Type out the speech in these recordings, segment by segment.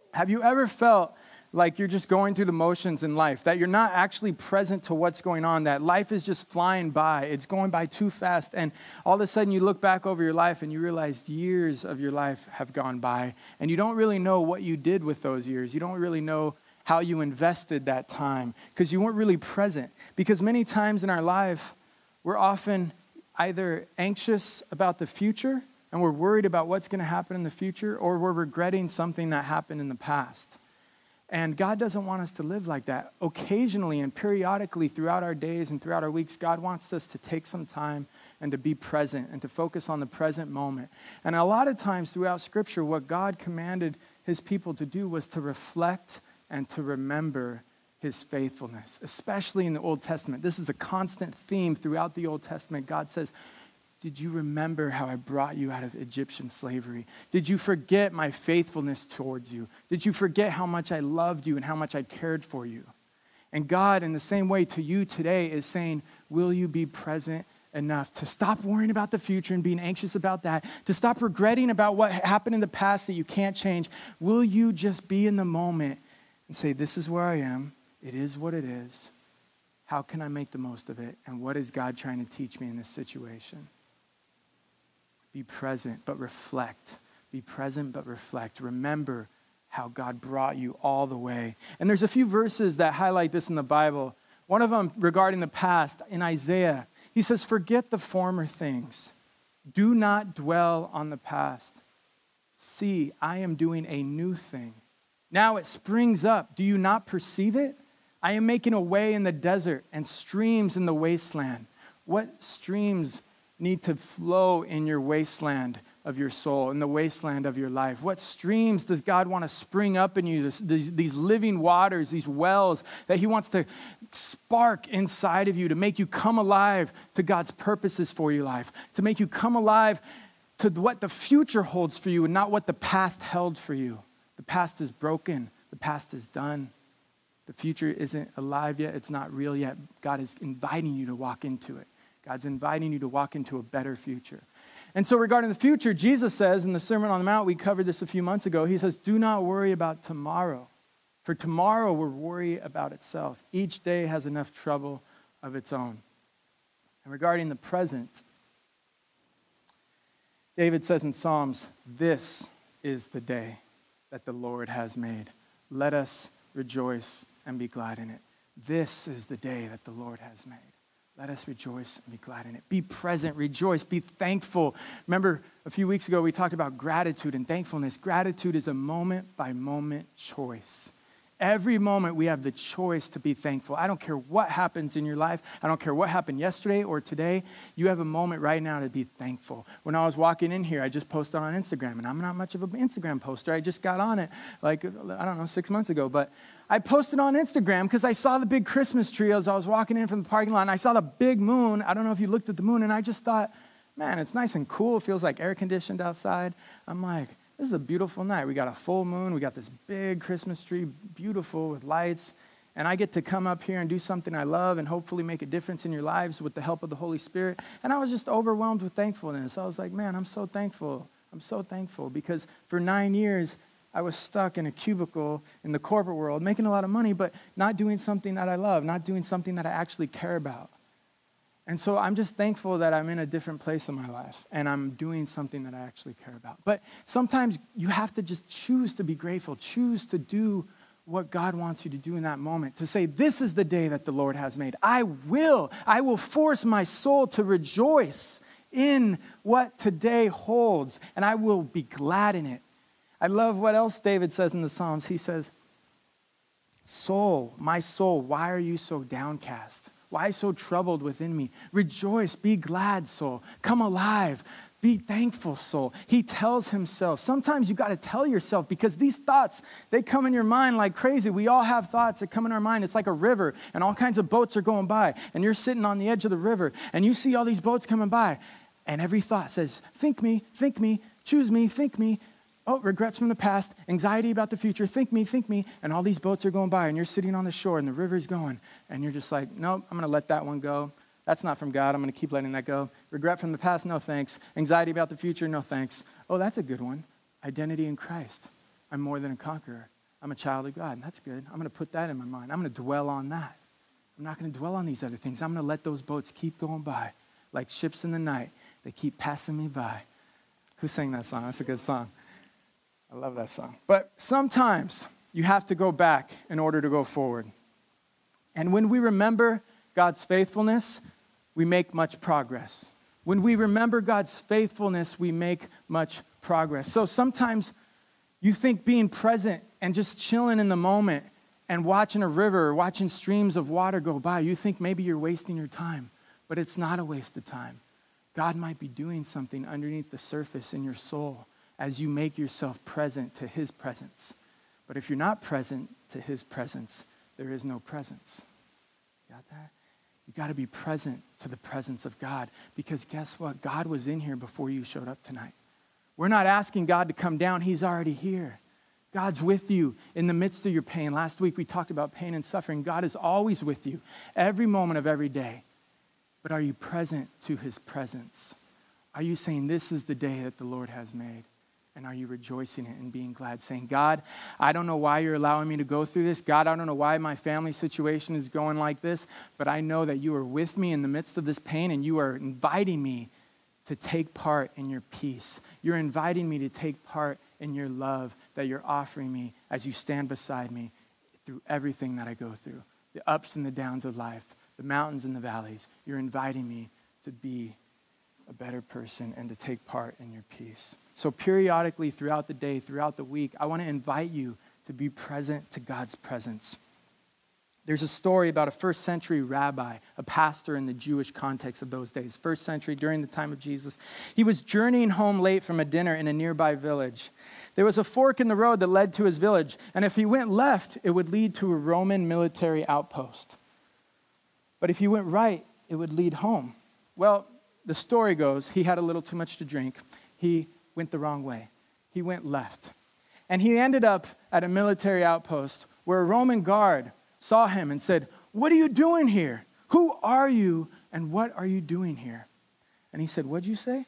Have you ever felt like you're just going through the motions in life, that you're not actually present to what's going on, that life is just flying by, it's going by too fast, and all of a sudden you look back over your life and you realize years of your life have gone by, and you don't really know what you did with those years. You don't really know how you invested that time because you weren't really present. Because many times in our life, we're often either anxious about the future and we're worried about what's going to happen in the future, or we're regretting something that happened in the past. And God doesn't want us to live like that. Occasionally and periodically throughout our days and throughout our weeks, God wants us to take some time and to be present and to focus on the present moment. And a lot of times throughout Scripture, what God commanded his people to do was to reflect and to remember his faithfulness, especially in the Old Testament. This is a constant theme throughout the Old Testament. God says, did you remember how I brought you out of Egyptian slavery? Did you forget my faithfulness towards you? Did you forget how much I loved you and how much I cared for you? And God, in the same way to you today, is saying, will you be present enough to stop worrying about the future and being anxious about that, to stop regretting about what happened in the past that you can't change? Will you just be in the moment and say, this is where I am. It is what it is. How can I make the most of it? And what is God trying to teach me in this situation? Be present, but reflect. Be present, but reflect. Remember how God brought you all the way. And there's a few verses that highlight this in the Bible. One of them regarding the past, in Isaiah, he says, forget the former things. Do not dwell on the past. See, I am doing a new thing. Now it springs up. Do you not perceive it? I am making a way in the desert and streams in the wasteland. What streams need to flow in your wasteland of your soul, in the wasteland of your life? What streams does God want to spring up in you? These living waters, these wells that he wants to spark inside of you to make you come alive to God's purposes for your life, to make you come alive to what the future holds for you and not what the past held for you. The past is broken. The past is done. The future isn't alive yet. It's not real yet. God is inviting you to walk into it. God's inviting you to walk into a better future. And so regarding the future, Jesus says in the Sermon on the Mount, we covered this a few months ago, he says, do not worry about tomorrow, for tomorrow will worry about itself. Each day has enough trouble of its own. And regarding the present, David says in Psalms, this is the day that the Lord has made. Let us rejoice and be glad in it. This is the day that the Lord has made. Let us rejoice and be glad in it. Be present, rejoice, be thankful. Remember, a few weeks ago, we talked about gratitude and thankfulness. Gratitude is a moment-by-moment choice. Every moment we have the choice to be thankful. I don't care what happens in your life. I don't care what happened yesterday or today. You have a moment right now to be thankful. When I was walking in here, I just posted on Instagram, and I'm not much of an Instagram poster. I just got on it 6 months ago. But I posted on Instagram because I saw the big Christmas tree as I was walking in from the parking lot, and I saw the big moon. I don't know if you looked at the moon, and I just thought, man, it's nice and cool. It feels like air conditioned outside. I'm like, this is a beautiful night. We got a full moon. We got this big Christmas tree, beautiful with lights. And I get to come up here and do something I love and hopefully make a difference in your lives with the help of the Holy Spirit. And I was just overwhelmed with thankfulness. I was like, man, I'm so thankful. I'm so thankful because for 9 years, I was stuck in a cubicle in the corporate world, making a lot of money, but not doing something that I love, not doing something that I actually care about. And so I'm just thankful that I'm in a different place in my life and I'm doing something that I actually care about. But sometimes you have to just choose to be grateful, choose to do what God wants you to do in that moment, to say, this is the day that the Lord has made. I will force my soul to rejoice in what today holds, and I will be glad in it. I love what else David says in the Psalms. He says, soul, my soul, why are you so downcast? Why so troubled within me? Rejoice, be glad, soul. Come alive, be thankful, soul. He tells himself. Sometimes you got to tell yourself because these thoughts, they come in your mind like crazy. We all have thoughts that come in our mind. It's like a river and all kinds of boats are going by and you're sitting on the edge of the river and you see all these boats coming by and every thought says, think me, choose me, think me. Oh, regrets from the past, anxiety about the future, think me, and all these boats are going by, and you're sitting on the shore, and the river's going, and you're just like, nope, I'm going to let that one go. That's not from God. I'm going to keep letting that go. Regret from the past, no thanks. Anxiety about the future, no thanks. Oh, that's a good one. Identity in Christ. I'm more than a conqueror. I'm a child of God. That's good. I'm going to put that in my mind. I'm going to dwell on that. I'm not going to dwell on these other things. I'm going to let those boats keep going by like ships in the night. They keep passing me by. Who sang that song? That's a good song. I love that song. But sometimes you have to go back in order to go forward. And when we remember God's faithfulness, we make much progress. When we remember God's faithfulness, we make much progress. So sometimes you think being present and just chilling in the moment and watching a river or watching streams of water go by, you think maybe you're wasting your time, but it's not a waste of time. God might be doing something underneath the surface in your soul as you make yourself present to his presence. But if you're not present to his presence, there is no presence. Got that? You got to be present to the presence of God, because guess what? God was in here before you showed up tonight. We're not asking God to come down. He's already here. God's with you in the midst of your pain. Last week we talked about pain and suffering. God is always with you every moment of every day. But are you present to his presence? Are you saying, this is the day that the Lord has made? And are you rejoicing in it and being glad, saying, God, I don't know why you're allowing me to go through this. God, I don't know why my family situation is going like this, but I know that you are with me in the midst of this pain, and you are inviting me to take part in your peace. You're inviting me to take part in your love that you're offering me as you stand beside me through everything that I go through, the ups and the downs of life, the mountains and the valleys. You're inviting me to be a better person and to take part in your peace. So periodically throughout the day, throughout the week, I want to invite you to be present to God's presence. There's a story about a first century rabbi, a pastor in the Jewish context of those days. First century, during the time of Jesus. He was journeying home late from a dinner in a nearby village. There was a fork in the road that led to his village, and if he went left, it would lead to a Roman military outpost. But if he went right, it would lead home. Well, the story goes, he had a little too much to drink. He went the wrong way. He went left. And he ended up at a military outpost where a Roman guard saw him and said, "What are you doing here? Who are you and what are you doing here?" And he said, "What'd you say?"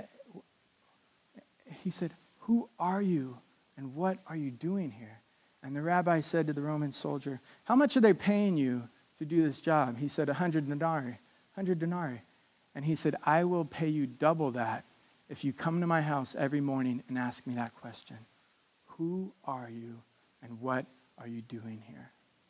He said, "Who are you and what are you doing here?" And the rabbi said to the Roman soldier, "How much are they paying you to do this job?" He said, 100 denarii. 100 denarii. And he said, "I will pay you double that if you come to my house every morning and ask me that question. Who are you and what are you doing here?"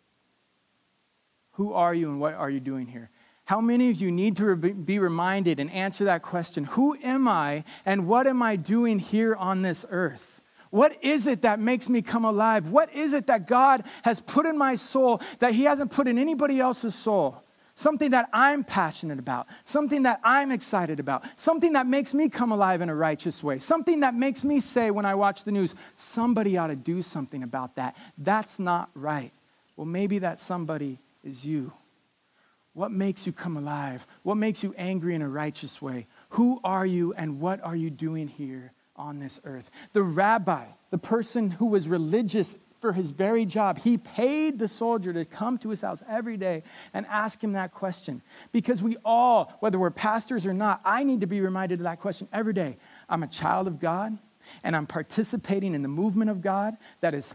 Who are you and what are you doing here? How many of you need to be reminded and answer that question? Who am I and what am I doing here on this earth? What is it that makes me come alive? What is it that God has put in my soul that he hasn't put in anybody else's soul? Something that I'm passionate about, something that I'm excited about, something that makes me come alive in a righteous way, something that makes me say when I watch the news, somebody ought to do something about that. That's not right. Well, maybe that somebody is you. What makes you come alive? What makes you angry in a righteous way? Who are you and what are you doing here on this earth? The rabbi, the person who was religious for his very job, he paid the soldier to come to his house every day and ask him that question. Because we all, whether we're pastors or not, I need to be reminded of that question every day. I'm a child of God, and I'm participating in the movement of God that is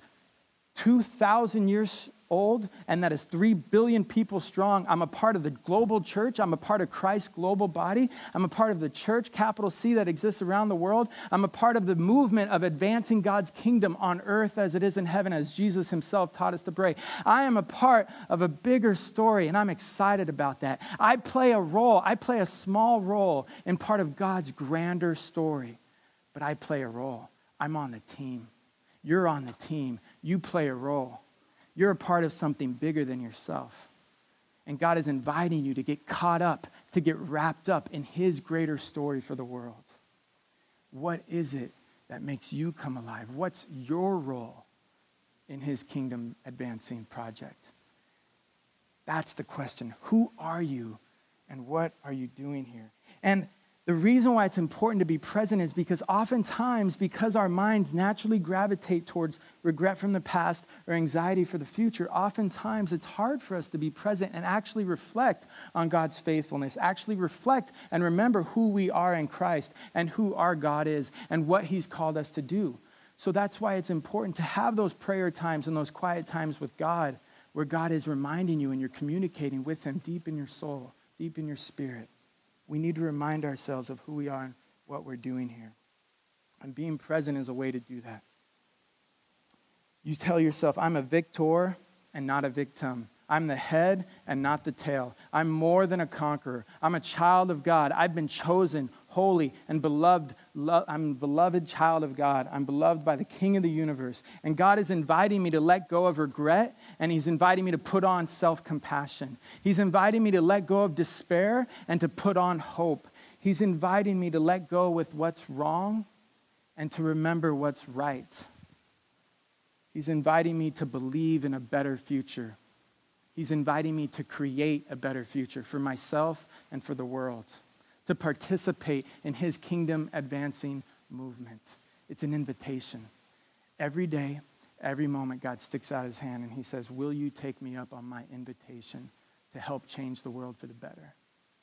2,000 years old, and that is 3 billion people strong. I'm a part of the global church. I'm a part of Christ's global body. I'm a part of the church, capital C, that exists around the world. I'm a part of the movement of advancing God's kingdom on earth as it is in heaven, as Jesus himself taught us to pray. I am a part of a bigger story, and I'm excited about that. I play a role. I play a small role in part of God's grander story, but I play a role. I'm on the team. You're on the team. You play a role. You're a part of something bigger than yourself. And God is inviting you to get caught up, to get wrapped up in his greater story for the world. What is it that makes you come alive? What's your role in his kingdom advancing project? That's the question. Who are you and what are you doing here? And the reason why it's important to be present is because oftentimes, because our minds naturally gravitate towards regret from the past or anxiety for the future, oftentimes it's hard for us to be present and actually reflect on God's faithfulness, actually reflect and remember who we are in Christ and who our God is and what he's called us to do. So that's why it's important to have those prayer times and those quiet times with God, where God is reminding you and you're communicating with him deep in your soul, deep in your spirit. We need to remind ourselves of who we are and what we're doing here. And being present is a way to do that. You tell yourself, I'm a victor and not a victim. I'm the head and not the tail. I'm more than a conqueror. I'm a child of God. I've been chosen, holy, and beloved. I'm a beloved child of God. I'm beloved by the King of the universe. And God is inviting me to let go of regret, and he's inviting me to put on self-compassion. He's inviting me to let go of despair and to put on hope. He's inviting me to let go with what's wrong and to remember what's right. He's inviting me to believe in a better future. He's inviting me to create a better future for myself and for the world, to participate in his kingdom advancing movement. It's an invitation. Every day, every moment, God sticks out his hand and he says, will you take me up on my invitation to help change the world for the better?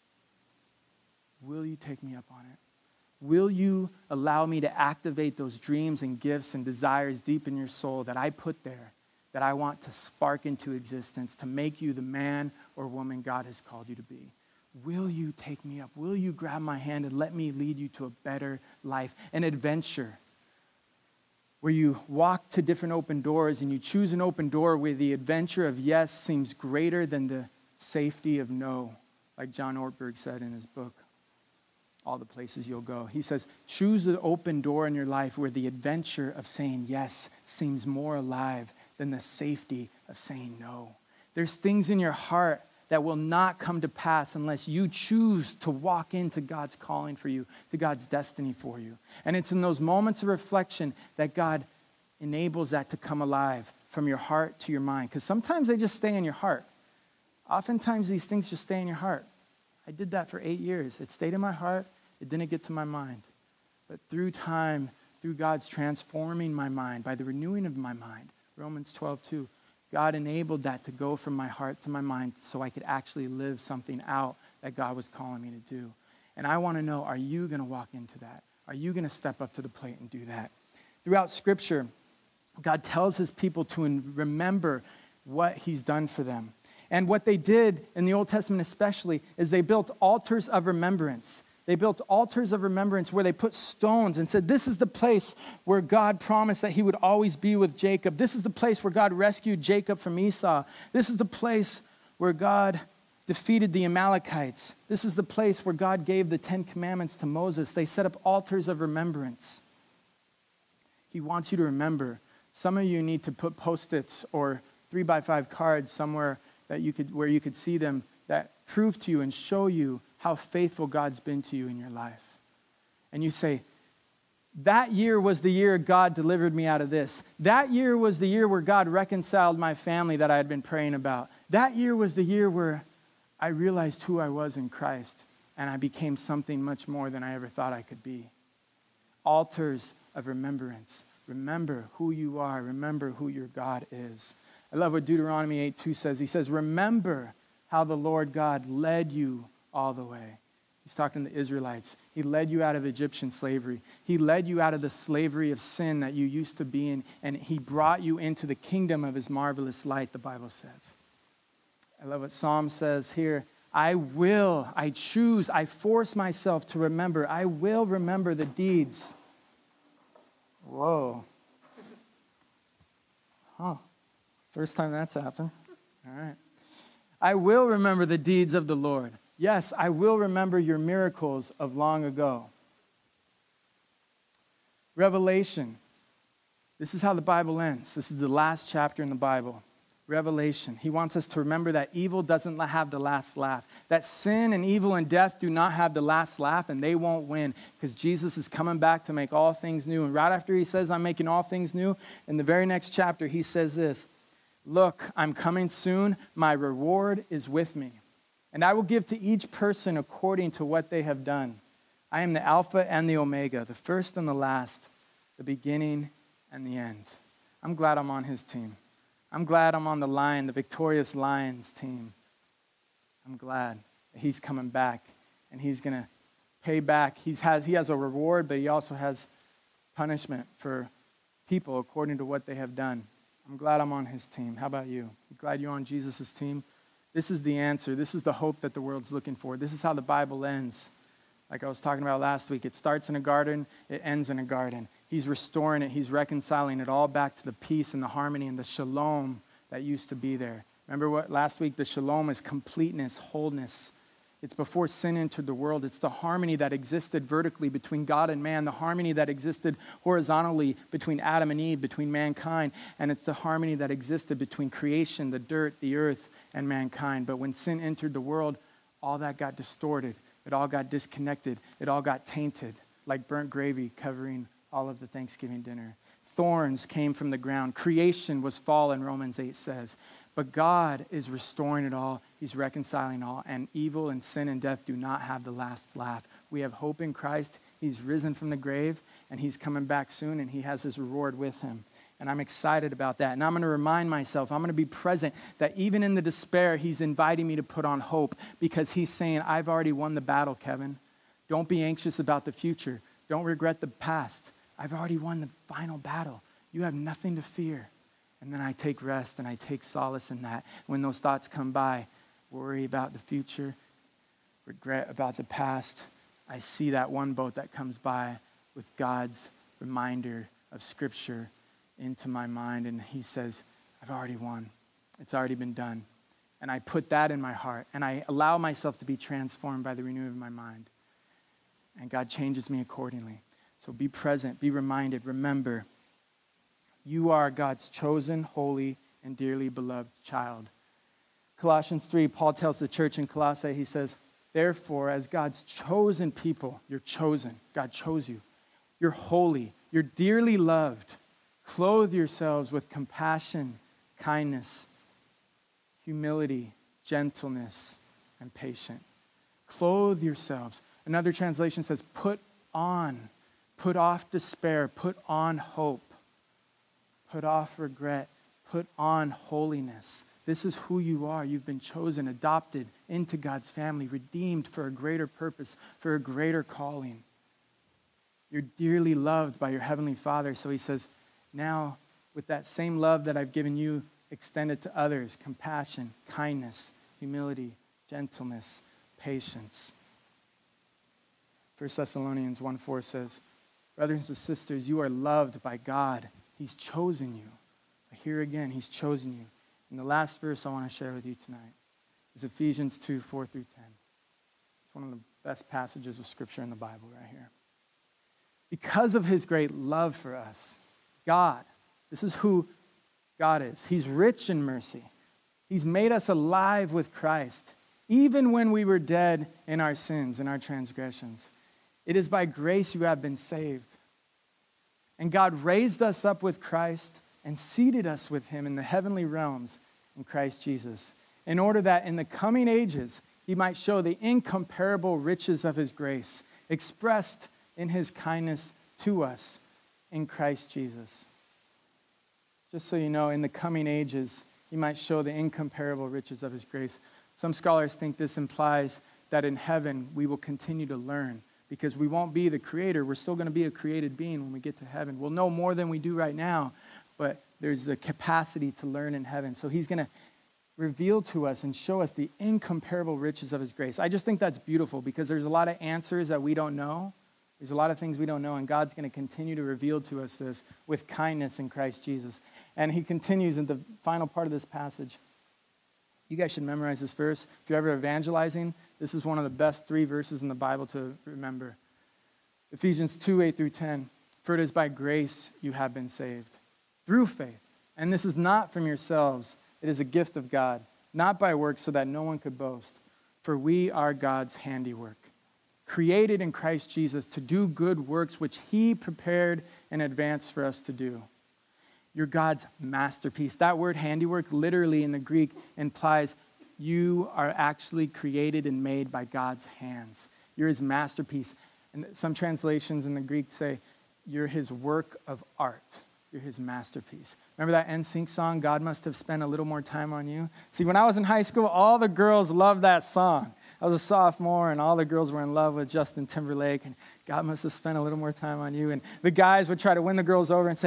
Will you take me up on it? Will you allow me to activate those dreams and gifts and desires deep in your soul that I put there, that I want to spark into existence to make you the man or woman God has called you to be? Will you take me up? Will you grab my hand and let me lead you to a better life, an adventure where you walk to different open doors and you choose an open door where the adventure of yes seems greater than the safety of no, like John Ortberg said in his book, All the Places You'll Go. He says, choose the open door in your life where the adventure of saying yes seems more alive than the safety of saying no. There's things in your heart that will not come to pass unless you choose to walk into God's calling for you, to God's destiny for you. And it's in those moments of reflection that God enables that to come alive from your heart to your mind. Because sometimes they just stay in your heart. Oftentimes these things just stay in your heart. I did that for 8 years. It stayed in my heart. It didn't get to my mind. But through time, through God's transforming my mind, by the renewing of my mind, Romans 12:2, God enabled that to go from my heart to my mind so I could actually live something out that God was calling me to do. And I want to know, are you going to walk into that? Are you going to step up to the plate and do that? Throughout Scripture, God tells his people to remember what he's done for them. And what they did in the Old Testament especially is they built altars of remembrance. They built altars of remembrance where they put stones and said, this is the place where God promised that he would always be with Jacob. This is the place where God rescued Jacob from Esau. This is the place where God defeated the Amalekites. This is the place where God gave the 10 Commandments to Moses. They set up altars of remembrance. He wants you to remember. Some of you need to put Post-its or 3x5 cards somewhere that where you could see them that prove to you and show you how faithful God's been to you in your life. And you say, that year was the year God delivered me out of this. That year was the year where God reconciled my family that I had been praying about. That year was the year where I realized who I was in Christ and I became something much more than I ever thought I could be. Altars of remembrance. Remember who you are. Remember who your God is. I love what Deuteronomy 8:2 says. He says, remember how the Lord God led you all the way. He's talking to the Israelites. He led you out of Egyptian slavery. He led you out of the slavery of sin that you used to be in, and he brought you into the kingdom of his marvelous light, the Bible says. I love what Psalm says here. I choose, I force myself to remember. I will remember the deeds. Whoa. Huh. First time that's happened. All right. I will remember the deeds of the Lord. Yes, I will remember your miracles of long ago. Revelation. This is how the Bible ends. This is the last chapter in the Bible. Revelation. He wants us to remember that evil doesn't have the last laugh. That sin and evil and death do not have the last laugh, and they won't win because Jesus is coming back to make all things new. And right after he says, I'm making all things new, in the very next chapter, he says this, look, I'm coming soon. My reward is with me. And I will give to each person according to what they have done. I am the Alpha and the Omega, the first and the last, the beginning and the end. I'm glad I'm on his team. I'm glad I'm on the victorious Lions team. I'm glad that he's coming back and he's going to pay back. He has a reward, but he also has punishment for people according to what they have done. I'm glad I'm on his team. How about you? You glad you're on Jesus' team? This is the answer. This is the hope that the world's looking for. This is how the Bible ends. Like I was talking about last week, it starts in a garden, it ends in a garden. He's restoring it. He's reconciling it all back to the peace and the harmony and the shalom that used to be there. Remember what last week? The shalom is completeness, wholeness. It's before sin entered the world. It's the harmony that existed vertically between God and man, the harmony that existed horizontally between Adam and Eve, between mankind, and it's the harmony that existed between creation, the dirt, the earth, and mankind. But when sin entered the world, all that got distorted. It all got disconnected. It all got tainted, like burnt gravy covering all of the Thanksgiving dinner. Thorns came from the ground. Creation was fallen, Romans 8 says. But God is restoring it all. He's reconciling all. And evil and sin and death do not have the last laugh. We have hope in Christ. He's risen from the grave, and he's coming back soon, and he has his reward with him. And I'm excited about that. And I'm going to remind myself, I'm going to be present, that even in the despair, he's inviting me to put on hope, because he's saying, I've already won the battle, Kevin. Don't be anxious about the future. Don't regret the past. I've already won the final battle. You have nothing to fear. And then I take rest and I take solace in that. When those thoughts come by, worry about the future, regret about the past, I see that one boat that comes by with God's reminder of Scripture into my mind. And he says, I've already won. It's already been done. And I put that in my heart. And I allow myself to be transformed by the renewing of my mind. And God changes me accordingly. So be present, be reminded, remember, you are God's chosen, holy, and dearly beloved child. Colossians 3, Paul tells the church in Colossae, he says, therefore, as God's chosen people, you're chosen. God chose you. You're holy. You're dearly loved. Clothe yourselves with compassion, kindness, humility, gentleness, and patience. Clothe yourselves. Another translation says, put on. Put off despair. Put on hope. Put off regret. Put on holiness. This is who you are. You've been chosen, adopted into God's family, redeemed for a greater purpose, for a greater calling. You're dearly loved by your Heavenly Father. So he says, now with that same love that I've given you, extend it to others. Compassion, kindness, humility, gentleness, patience. 1 Thessalonians 1:4 says, brothers and sisters, you are loved by God. He's chosen you. Here again, he's chosen you. And the last verse I want to share with you tonight is Ephesians 2:4-10. It's one of the best passages of Scripture in the Bible right here. Because of his great love for us, God, this is who God is. He's rich in mercy. He's made us alive with Christ, even when we were dead in our sins and our transgressions. It is by grace you have been saved. And God raised us up with Christ and seated us with him in the heavenly realms in Christ Jesus, in order that in the coming ages he might show the incomparable riches of his grace, expressed in his kindness to us in Christ Jesus. Just so you know, in the coming ages, he might show the incomparable riches of his grace. Some scholars think this implies that in heaven we will continue to learn, because we won't be the creator. We're still going to be a created being when we get to heaven. We'll know more than we do right now, but there's the capacity to learn in heaven. So he's going to reveal to us and show us the incomparable riches of his grace. I just think that's beautiful, because there's a lot of answers that we don't know. There's a lot of things we don't know, and God's going to continue to reveal to us this with kindness in Christ Jesus. And he continues in the final part of this passage. You guys should memorize this verse. If you're ever evangelizing, this is one of the best 3 verses in the Bible to remember. Ephesians 2:8-10. For it is by grace you have been saved, through faith. And this is not from yourselves. It is a gift of God, not by works, so that no one could boast. For we are God's handiwork, created in Christ Jesus to do good works which he prepared in advance for us to do. You're God's masterpiece. That word handiwork literally in the Greek implies you are actually created and made by God's hands. You're his masterpiece. And some translations in the Greek say you're his work of art. You're his masterpiece. Remember that NSYNC song, God Must Have Spent a Little More Time on You? See, when I was in high school, all the girls loved that song. I was a sophomore, and all the girls were in love with Justin Timberlake, and God must have spent a little more time on you. And the guys would try to win the girls over and say,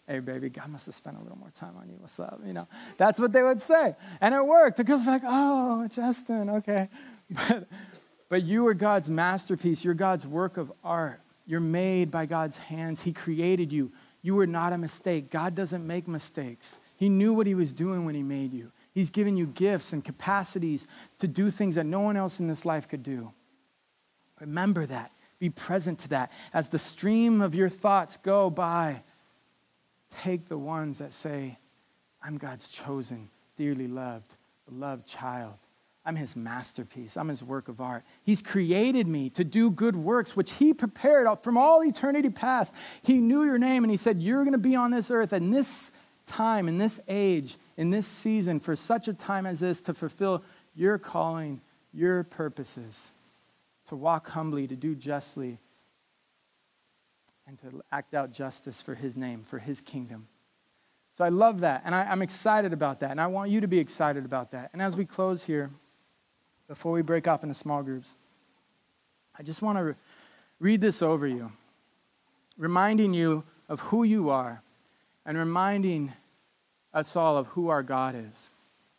hey, baby, God must have spent a little more time on you. What's up? That's what they would say. And it worked because like, oh, Justin, okay. But you are God's masterpiece. You're God's work of art. You're made by God's hands. He created you. You were not a mistake. God doesn't make mistakes. He knew what he was doing when he made you. He's given you gifts and capacities to do things that no one else in this life could do. Remember that. Be present to that. As the stream of your thoughts go by, take the ones that say, I'm God's chosen, dearly loved, beloved child. I'm his masterpiece. I'm his work of art. He's created me to do good works, which he prepared from all eternity past. He knew your name, and he said, you're going to be on this earth in this time, in this age, in this season, for such a time as this, to fulfill your calling, your purposes, to walk humbly, to do justly, and to act out justice for his name, for his kingdom. So I love that, and I'm excited about that, and I want you to be excited about that. And as we close here, before we break off into small groups, I just want to read this over you, reminding you of who you are and reminding us all of who our God is.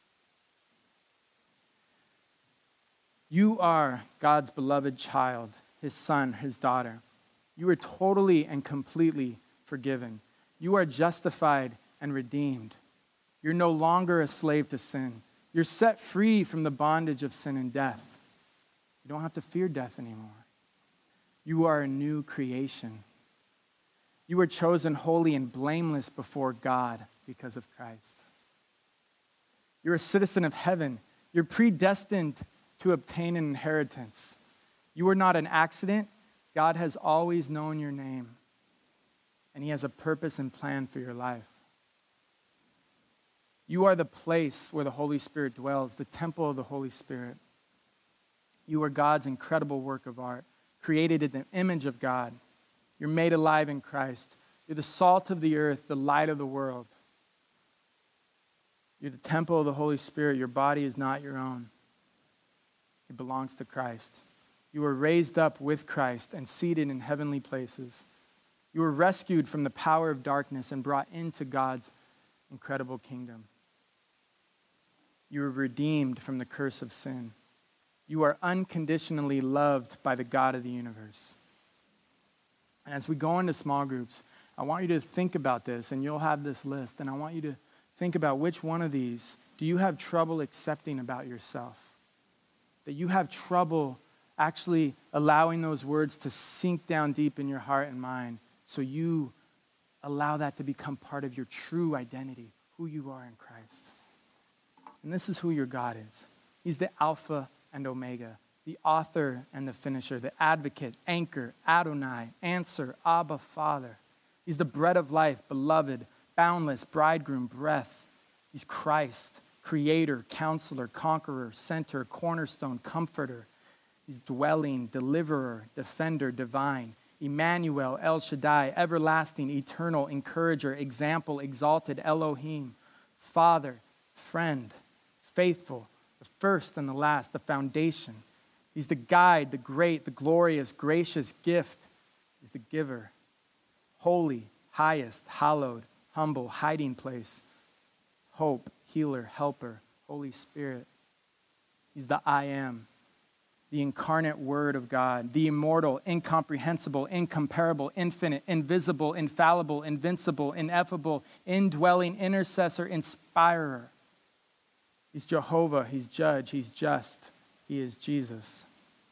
You are God's beloved child, his son, his daughter. You are totally and completely forgiven. You are justified and redeemed. You're no longer a slave to sin. You're set free from the bondage of sin and death. You don't have to fear death anymore. You are a new creation. You were chosen holy and blameless before God because of Christ. You're a citizen of heaven. You're predestined to obtain an inheritance. You are not an accident. God has always known your name, and he has a purpose and plan for your life. You are the place where the Holy Spirit dwells, the temple of the Holy Spirit. You are God's incredible work of art, created in the image of God. You're made alive in Christ. You're the salt of the earth, the light of the world. You're the temple of the Holy Spirit. Your body is not your own. It belongs to Christ. You were raised up with Christ and seated in heavenly places. You were rescued from the power of darkness and brought into God's incredible kingdom. You were redeemed from the curse of sin. You are unconditionally loved by the God of the universe. And as we go into small groups, I want you to think about this, and you'll have this list, and I want you to think about which one of these do you have trouble accepting about yourself? That you have trouble actually allowing those words to sink down deep in your heart and mind so you allow that to become part of your true identity, who you are in Christ. And this is who your God is. He's the Alpha and Omega, the author and the finisher, the advocate, anchor, Adonai, answer, Abba, Father. He's the bread of life, beloved, boundless, bridegroom, breath. He's Christ, creator, counselor, conqueror, center, cornerstone, comforter. He's dwelling, deliverer, defender, divine. Emmanuel, El Shaddai, everlasting, eternal, encourager, example, exalted, Elohim, Father, friend, faithful, the first and the last, the foundation. He's the guide, the great, the glorious, gracious gift. He's the giver, holy, highest, hallowed, humble, hiding place, hope, healer, helper, Holy Spirit. He's the I am, the incarnate word of God, the immortal, incomprehensible, incomparable, infinite, invisible, infallible, invincible, ineffable, indwelling, intercessor, inspirer. He's Jehovah, he's judge, he's just, he is Jesus.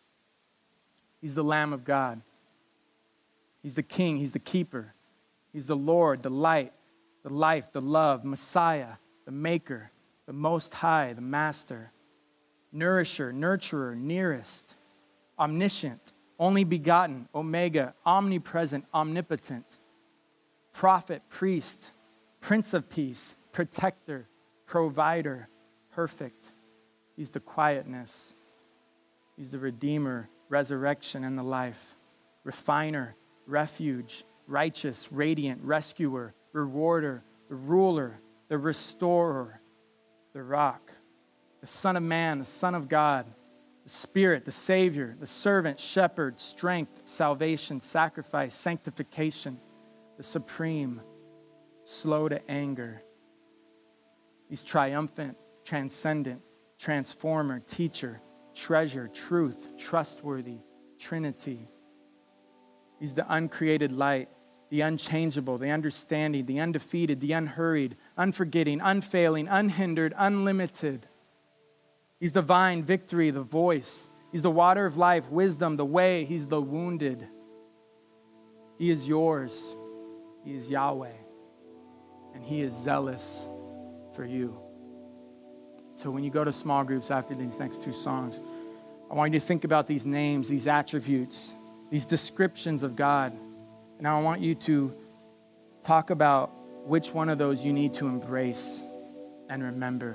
He's the Lamb of God. He's the King, he's the keeper. He's the Lord, the light, the life, the love, Messiah, the maker, the Most High, the Master, nourisher, nurturer, nearest, omniscient, only begotten, Omega, omnipresent, omnipotent, prophet, priest, Prince of Peace, protector, provider, perfect. He's the quietness. He's the Redeemer, resurrection, and the life, refiner, refuge, righteous, radiant, rescuer, rewarder, the ruler, the restorer, the rock, the Son of Man, the Son of God, the Spirit, the Savior, the servant, shepherd, strength, salvation, sacrifice, sanctification, the supreme, slow to anger. He's triumphant, transcendent, transformer, teacher, treasure, truth, trustworthy, Trinity. He's the uncreated light, the unchangeable, the understanding, the undefeated, the unhurried, unforgetting, unfailing, unhindered, unlimited. He's the vine, victory, the voice. He's the water of life, wisdom, the way. He's the wounded. He is yours. He is Yahweh. And he is zealous for you. So when you go to small groups after these next two songs, I want you to think about these names, these attributes, these descriptions of God. And I want you to talk about which one of those you need to embrace and remember.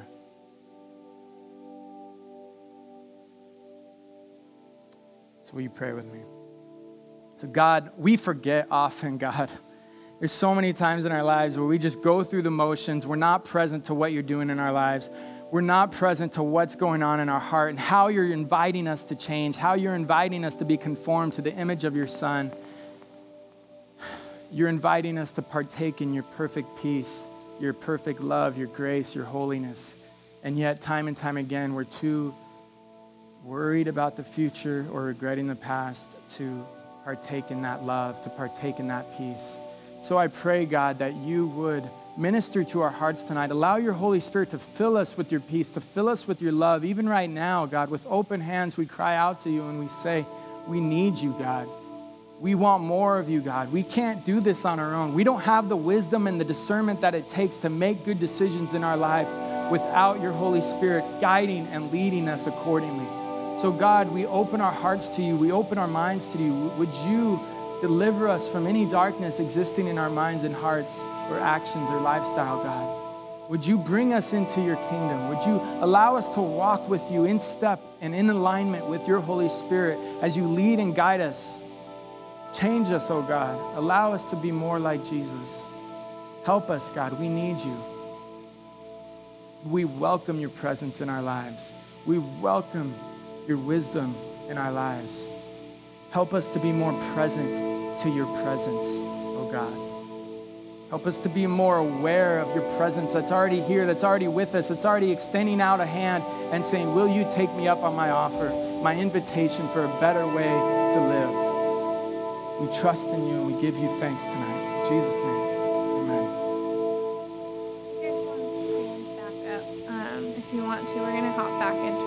So will you pray with me? So God, we forget often, God. There's so many times in our lives where we just go through the motions. We're not present to what you're doing in our lives. We're not present to what's going on in our heart and how you're inviting us to change, how you're inviting us to be conformed to the image of your Son. You're inviting us to partake in your perfect peace, your perfect love, your grace, your holiness. And yet, time and time again, we're too worried about the future or regretting the past to partake in that love, to partake in that peace. So I pray, God, that you would minister to our hearts tonight. Allow your Holy Spirit to fill us with your peace, to fill us with your love. Even right now, God, with open hands, we cry out to you and we say, we need you, God. We want more of you, God. We can't do this on our own. We don't have the wisdom and the discernment that it takes to make good decisions in our life without your Holy Spirit guiding and leading us accordingly. So God, we open our hearts to you. We open our minds to you. Would you deliver us from any darkness existing in our minds and hearts or actions or lifestyle, God? Would you bring us into your kingdom? Would you allow us to walk with you in step and in alignment with your Holy Spirit as you lead and guide us? Change us, oh God. Allow us to be more like Jesus. Help us, God. We need you. We welcome your presence in our lives. We welcome your wisdom in our lives. Help us to be more present to your presence, oh God. Help us to be more aware of your presence that's already here, that's already with us, that's already extending out a hand and saying, will you take me up on my offer, my invitation for a better way to live? We trust in you and we give you thanks tonight. In Jesus' name, amen. You guys want to stand back up if you want to. We're going to hop back into